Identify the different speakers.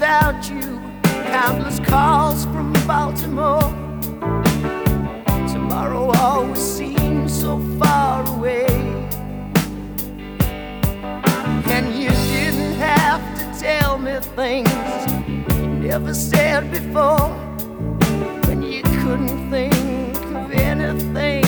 Speaker 1: without you, countless calls from Baltimore. Tomorrow always seems so far away, and you didn't have to tell me things you never said before, when you couldn't think of anything